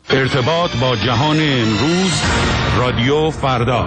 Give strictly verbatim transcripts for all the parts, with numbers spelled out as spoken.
ارتباط با جهان امروز، رادیو فردا.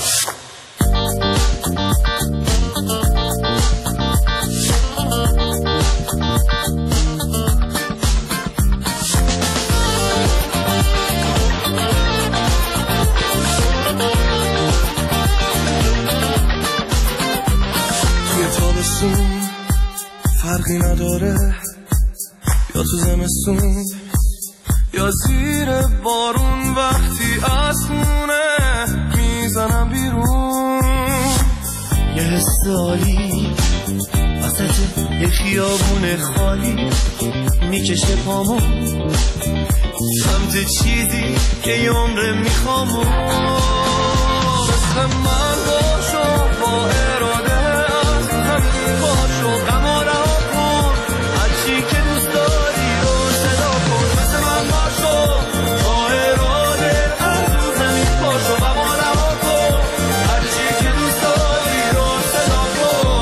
توی تابستون فرقی نداره، یا تو زمستون یا زیر بارون، وقتی از خونه میزنم بیرون یه حس عالی وسط یه خیابون خالی میکشه پامو سمت چیزی که یه عمره میخوامو. مثل من باشو با اراده، از همین باشو غم و رها کن، هرچی که دوست داری رو صدا کن. مثل من باشو با اراده، از زمین باشو غم و رها کن، هرچی که دوست داری رو صدا کن.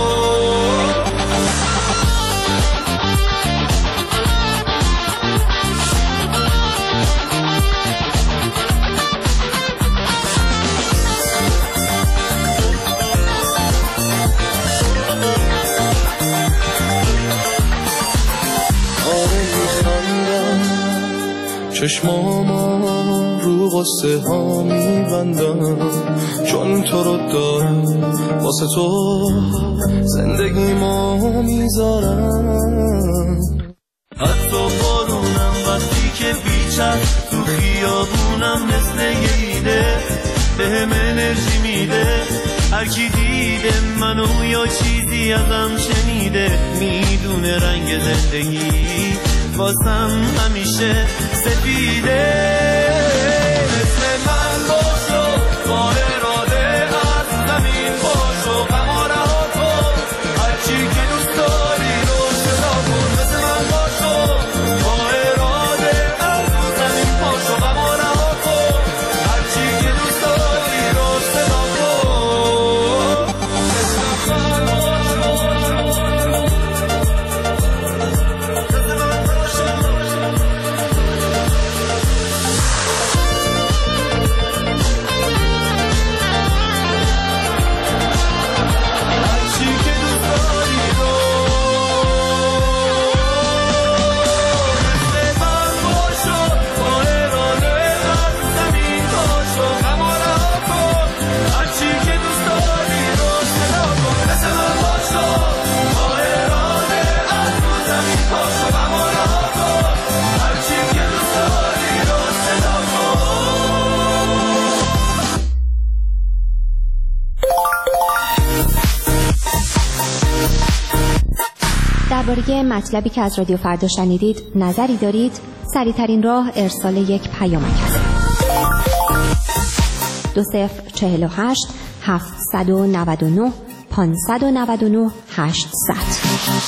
چشمامو رو قصه ها میبندم، چون تو رو دارم واسه تو زندگیمو میذارم. حتی بارونم وقتی که بیچست تو خیابونم مثل یه ایده بهم انرژی میده. هر کی دیده منو یا چیزی ازم شنیده میدونه رنگ زندگی واسم همیشه سفیده. مثل من باشو با اراده، از زمین باشو غم و رها کن، هرچی که دوست داری رو صدا کن. مثل من باشو با اراده، از زمین باشو غم و رها کن، هرچی که دوست داری رو صدا کن. مثل من باشو درباره مطلبی که از رادیو فردا شنیدید نظری دارید؟ سریع‌ترین راه ارسال یک پیامک است. دو صفر چهل و هشت هفتصد و نود و نه پانصد و نود و نه هشتصد.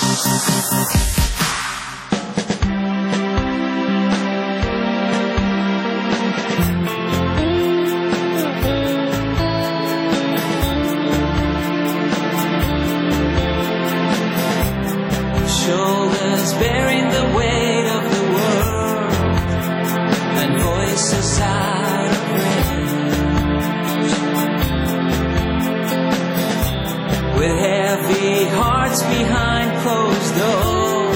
Bearing the weight of the world and voices out of range, with heavy hearts behind closed doors.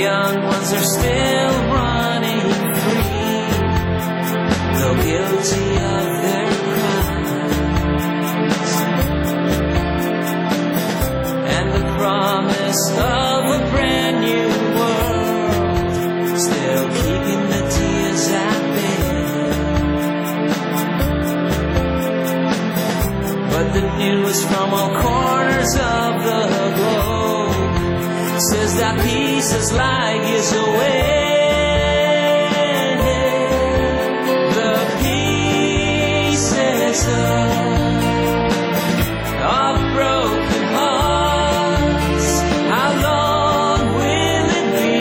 young ones are still running free, though guilty of their crimes. And the promise of a brand new world still keeping the tears at bay. But the news from all corners of the globe says that peace is like years away. The pieces of, of broken hearts, how long will it be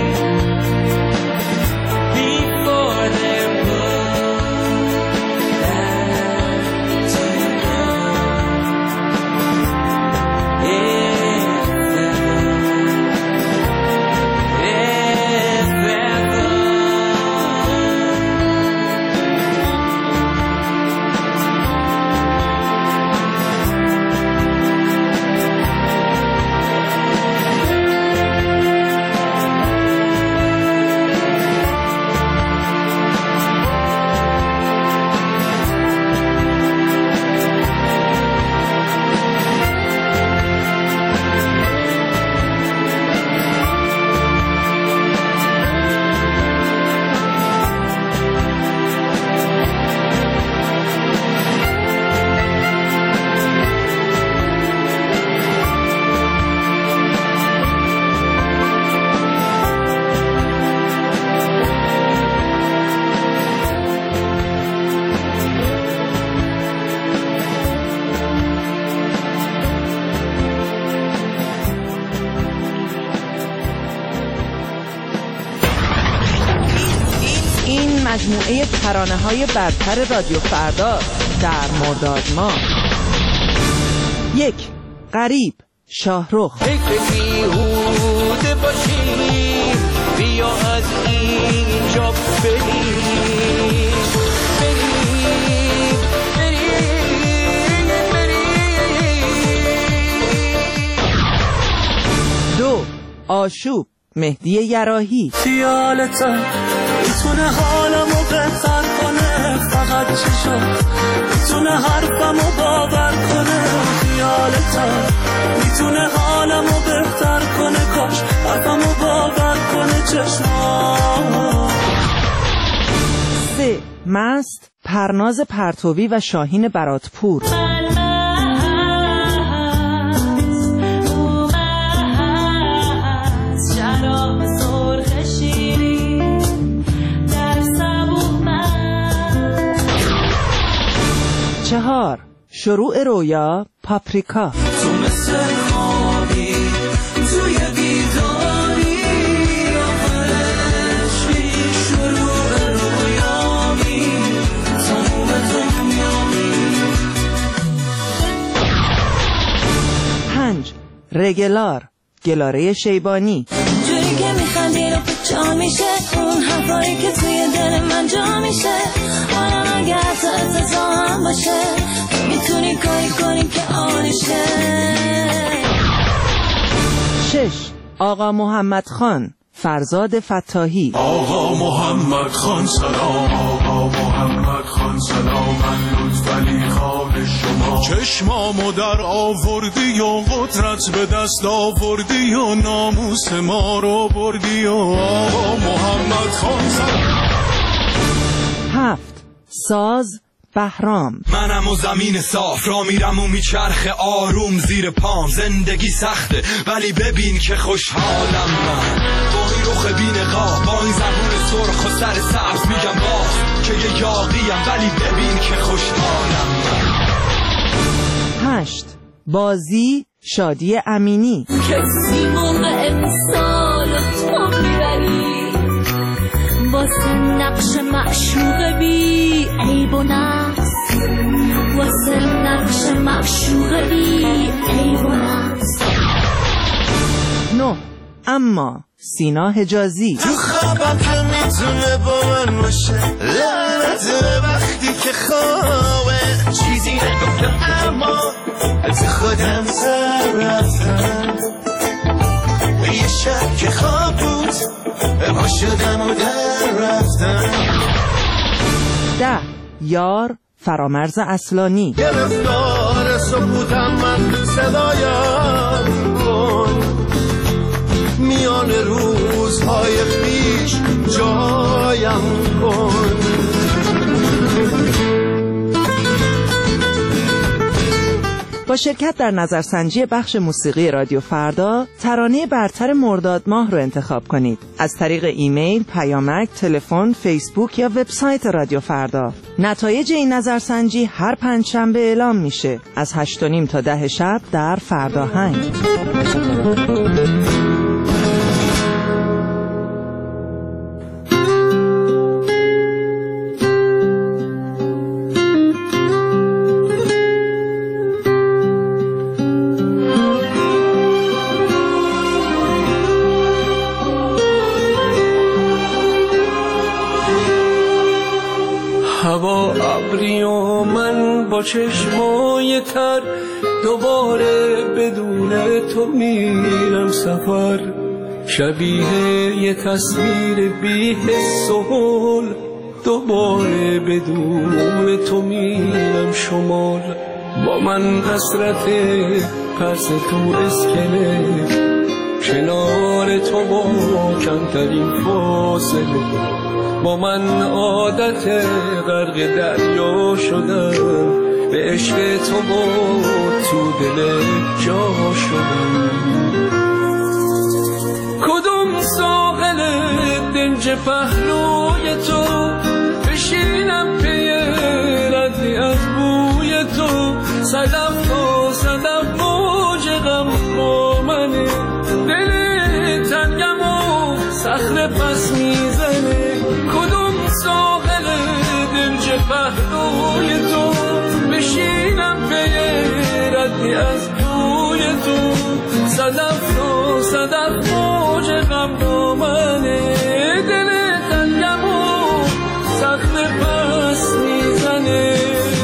before they're put back together? مجموعه ترانه‌های برتر رادیو فردا در مرداد ماه. یک، غریب، شاهرخ. فکر بیهوده باشیم، بیا از اینجا بریم بریم بریم بریم. دو، آشوب، مهدی یراحی. خیالتا میتونه حالمو بهتر کنه، فقط چشم میتونه حرفمو باور کنه. خیالتا میتونه حالمو بهتر کنه، کاش حرفمو باور کنه چشم. سه، مست، پرناز پرتوی و شاهین براتپور. چهار، شروع رویا، پاپریکا. تو مثل خوابی توی بیداری، آخرشی شروع رویامی، تموم دنیامی. پنج، رگلار، گلاره شیبانی. جوری که میخندی رو جا میشه، اون حرفایی که توی دل من جا میشه. حالا اگه حتی اتزا هم باشه، تو میتونی کاری کنی که آنشه. شش، آقا محمد خان، فرزاد فتاحی. آقا محمد خان سلام، آقا محمد خان سلام، من لطفعلی خان شما. چشمامو در آوردی و قدرت به دست آوردی و ناموس ما رو بردی و آقا محمد خان سلام. هفت، ساز، بهرام. منم و زمین صاف را میرم و میچرخه آروم زیر پام. زندگی سخته ولی ببین که خوشحالم من، با این رخ بی‌نقاب، با این زبون سرخ و سر سبز میگم باز که یه یاغیم، ولی ببین که خوشحالم من. هشت، بازی، شادی امینی. کسی موقع امسال تو میبری، واسه نقش معشوق بی عیب و نقص، واسه نقش معشوق بی عیب و نقص. نه، اما، سینا حجازی. تو خوابم که میتونه با من باشه، لعنت وقتی که خوابه. چیزی نگفتم اما از خودم سر رفتم، یه شب که خواب بود عاشقم و در رفتم. ده یار فرامرز اصلانی. گرفتار سکوتم من صدایم کن، میان روزهای پیش جایم کن. با شرکت در نظرسنجی بخش موسیقی رادیو فردا ترانه برتر مرداد ماه رو انتخاب کنید. از طریق ایمیل، پیامک، تلفن، فیسبوک یا وبسایت رادیو فردا. نتایج این نظرسنجی هر پنجشنبه اعلام میشه از هشت و نیم تا ده شب در فرداهنگ. هوا ابری و من با چشمای تر، دوباره بدون تو میرم سفر. شبیه یه تصویر بی حس و حال، دوباره بدون تو میرم شمال. با من حسرت پرس تو اسکله، کنار تو با کمترین فاصله. با من عادت غرق دریا شدم، به عشق تو با تو دل جا شدم. کدوم ساحل دنج پهلوی تو، بشینم پی ردی از بوی تو. صدف تا صدف موج غم با منه، دل تنگم و صخره پس میزنه. کدوم ساحل دنج پهلوی تو، بشینم پی ردی از بوی تو. صدف تا صدف موج غم با منه، دل تنگم و صخره پس میزنه.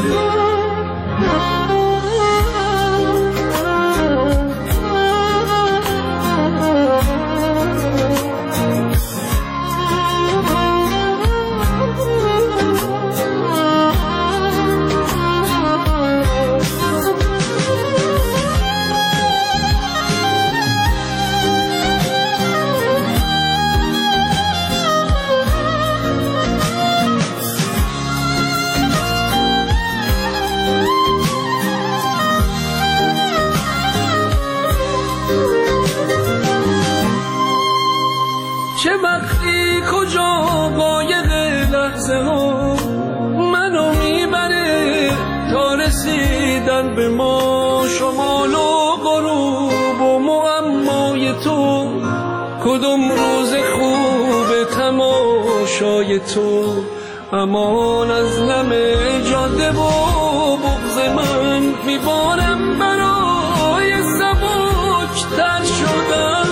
چه وقتی کجا قایق لحظه ها منو میبره تا رسیدن به ما. شمال و غروب و معمای تو، کدوم روز خوب تماشای تو. امان از نم جاده و بغض من، میبارم برای سبک تر شدم.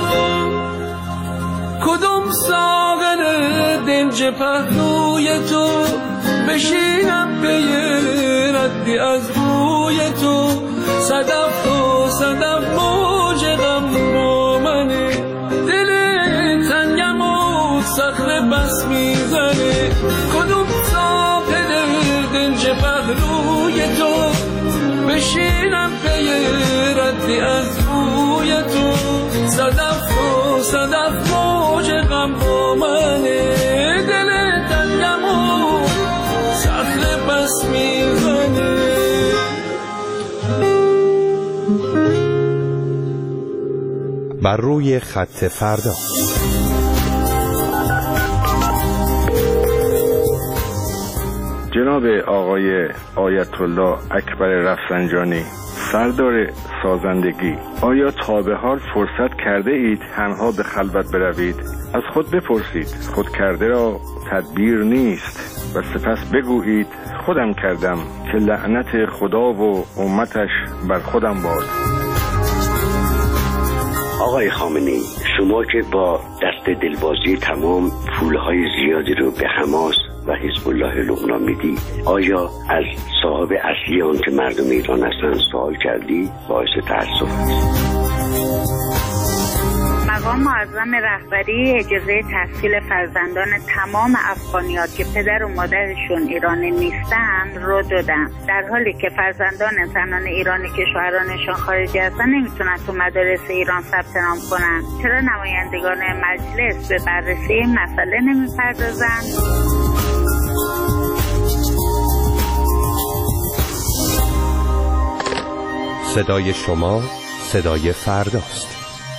کدوم ساغر دنج پهلوی تو، بشینم پی ردی از بوی تو. صدف تا صدف موج غم با منه، دل تنگم و صخره بس میزنه. کدوم ساغر دنج پهلوی تو، بشینم پی ردی از بوی تو. صدف تا صدف موج غم با منه، دل تنگم و صخره بس میزنه. بر روی خط فردا. جناب آقای آیت الله اکبر رفسنجانی، سردار سازندگی، آیا تا به حال فرصت کرده اید تنها به خلوت بروید؟ از خود بپرسید، خود کرده را تدبیر نیست، و سپس بگویید خودم کردم که لعنت خدا و امتش بر خودم باد. آقای خامنه‌ای، شما که با دست دلبازی تمام پولهای زیادی رو به حماس و حزب الله لبنان میدی، آیا از صاحب اصلی آن که مردم ایران هستند سوال کردی؟ باعث تأسف است. مقام معظم رهبری اجازه تحصیل فرزندان تمام افغانیات که پدر و مادرشون ایرانی نیستن رو دادن، در حالی که فرزندان زنان ایرانی که شوهرانشون خارجی هستن نمیتونن تو مدارس ایران ثبت نام کنن. چرا نمایندگان مجلس به بررسی این مسئله نمیپردازن؟ صدای شما صدای فرداست.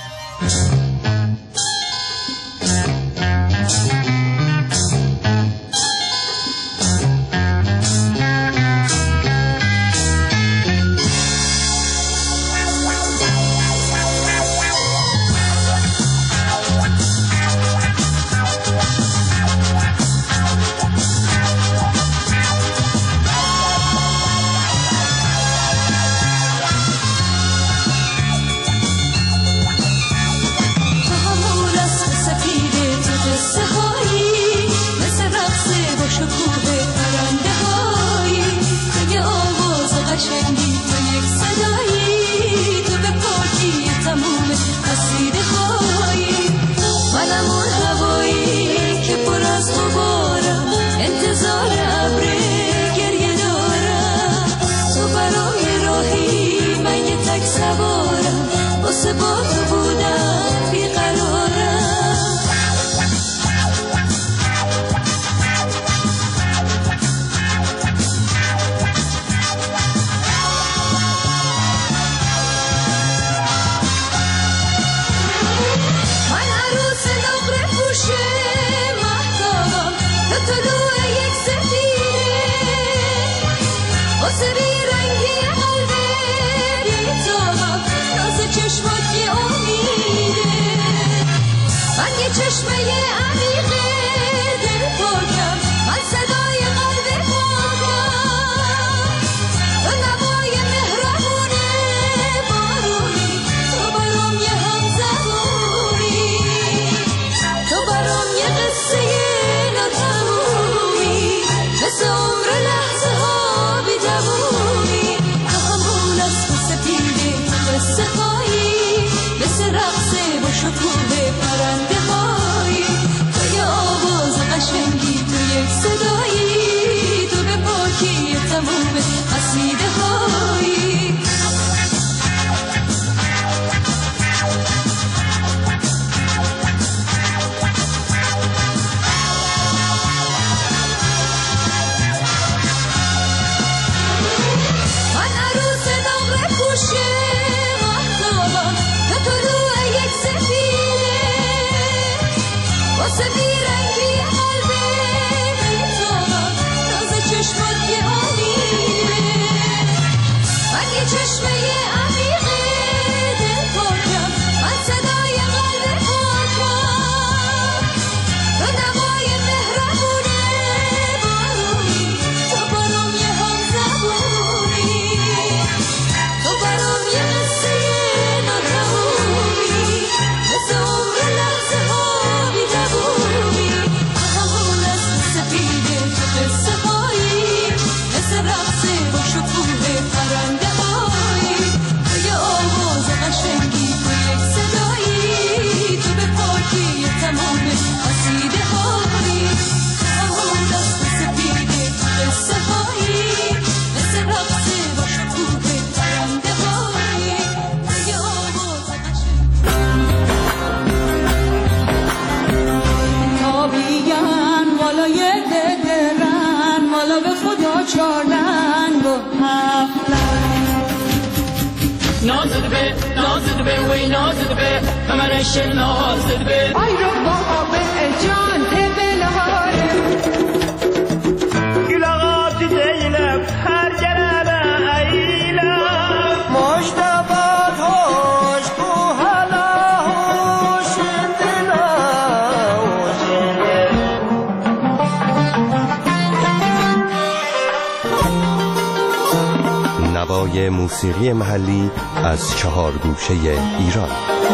نوای موسیقی محلی از چهار گوشه ایران.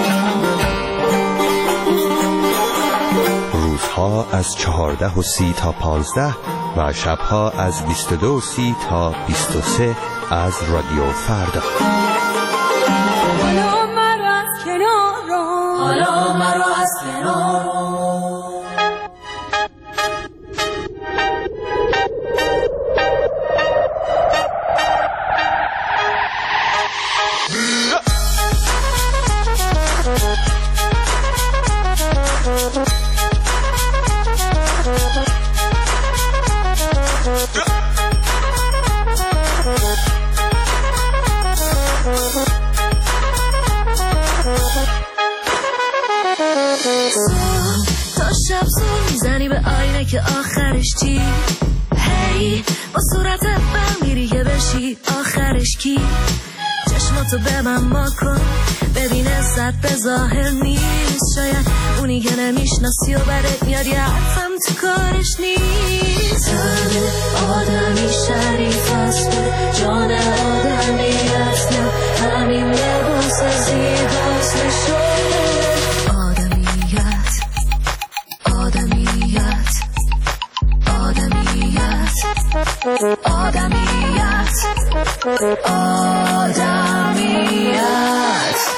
روزها از چهارده و سی تا پانزده و شبها از بیست و دو و سی تا بیست و سه از رادیو فردا. حالا من از کنارم، حالا من Castellano. تا شب زور میزنی به آینه که آخرش چی؟ هی با صورت بر میری که بشی آخرش کی؟ چشماتو به من ما کن ببین عزت به ظاهر نیست، شاید اونی که نمیشناسی و برت میاد یه حرفم تو کارش نیست. تن آدمی شریف است جان آدمی است، نه همین لباس زیباست نشونه آدمیت آدمیت آدمیت آدمیت آدمیت.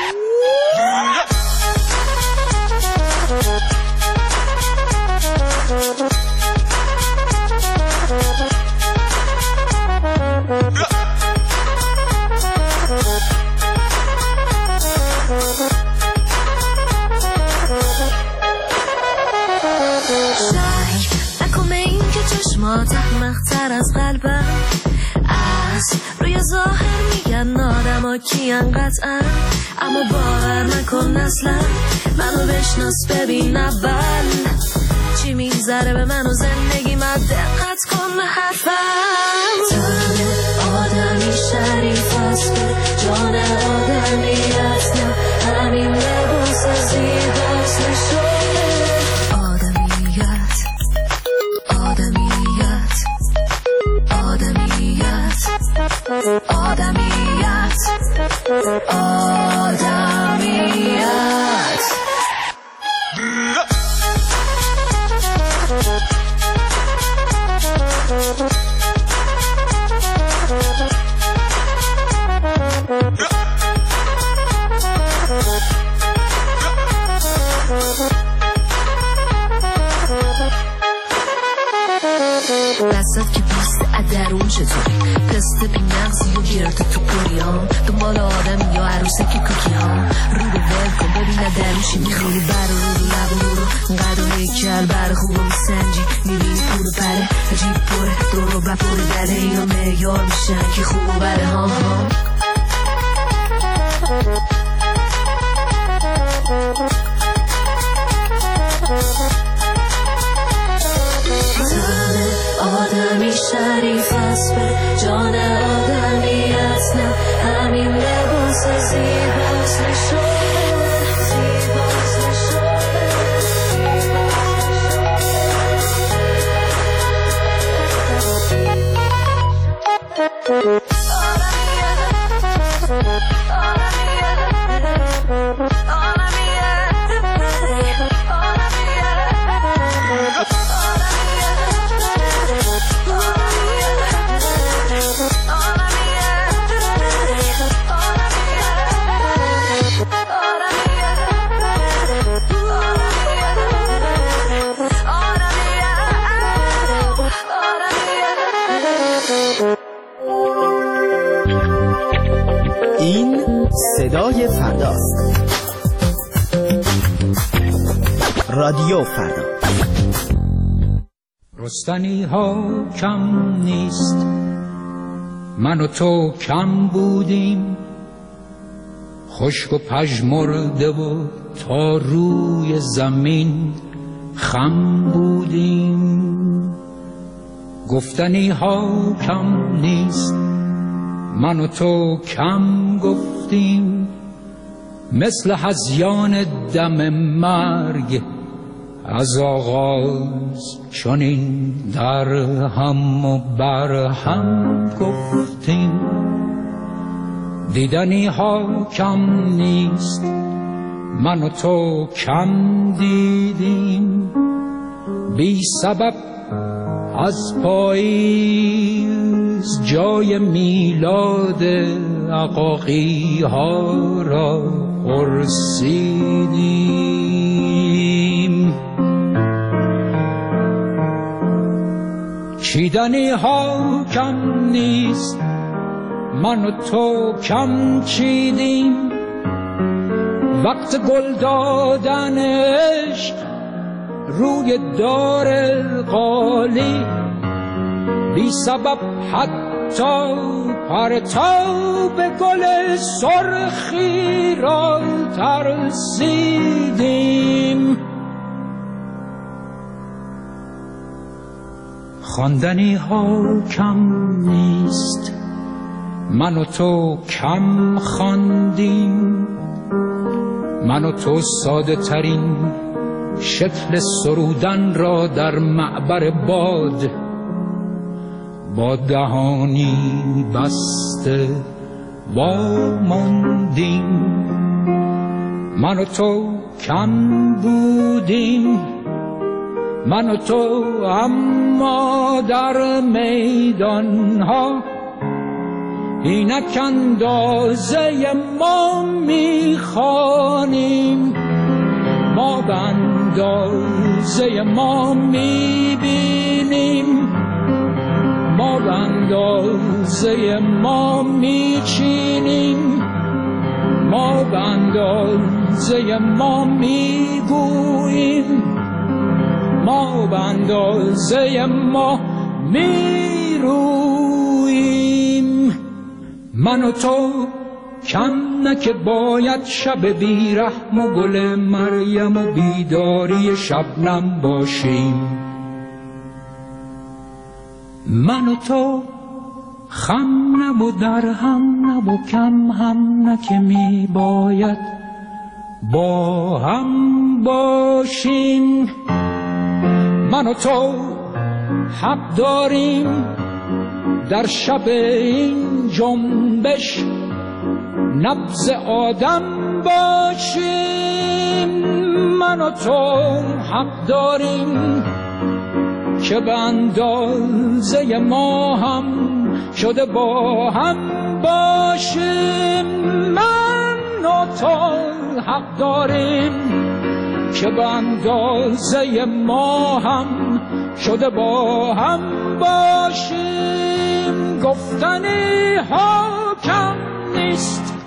شک نکن به این که چشمات احمق‌تر از قلبم از روی ظاهر میگن آدم ها کین قطعا، اما باور نکن اصلا منو بشناس ببین اول چی میگذره به من و زندگی من، دقت کن به حرفم. تن آدمی شریف است جان آدمی است، نه همین لباس زیباست نشونه آدمیت آدمیت آدمیت آدمیت آدمیت. دستت که پیست ادرون چطوری پسته بی نغزی و گرده تو پوریام، دنبال آدمی یا عروسه که کوکی ها رو به ول کن ببین ادرون چی میخوری، بر رو رو لب رو رو قد و هیکل بر خوب و میسنجی میبینی پول و پره جیب پره دور رو بپره دره اینا معیار میشن که خوب و بره ها ها. تن آدمی شریف است جان آدمی است، نه همین لباس زیباست نشونه زیباست نشونه این صدای فرداست. رادیو فردا. رستنی ها کم نیست، من و تو کم بودیم، خشک و پژمرده و تا روی زمین خم بودیم. گفتنی ها کم نیست، من و تو کم گفتیم، مثل هذیان دم مرگ از آغاز چنین در هم و بر هم گفتیم. دیدنی ها کم نیست، من و تو کم دیدیم، بی سبب از پاییز جای میلاد عقاقی ها را پرسیدیم. دیدنی ها کم نیست، من و تو کم چیدیم. وقت گل دادن عشق روی دار قالی، بی سبب حتی پرتاب گل سرخی را ترسیدیم. خواندنی ها کم نیست، من و تو کم خواندیم. من و تو ساده ترین شکل سرودن را در معبر باد با دهانی بسته واماندیم. من و تو کم بودیم، من و تو اما در میدان ها اینک اندازه ما میخوانیم. ما به اندازه ما میبینیم، ما به اندازه ما میچینیم، ما به اندازه ما میگوییم، ما به اندازه ما میرویم. من و تو کم نه که باید شب بیرحم و گل مریم و بیداری شبنم باشیم. من و تو خم نه و در هم نه و کم هم نه که می باید با هم باشیم. من و تو حق داریم در شب این جنبش نبض آدم باشیم. من و تو حق داریم که به اندازه ما هم شده با هم باشیم. من و تو حق داریم که به اندازه ما هم شده با هم باشیم. گفتنی ها کم نیست،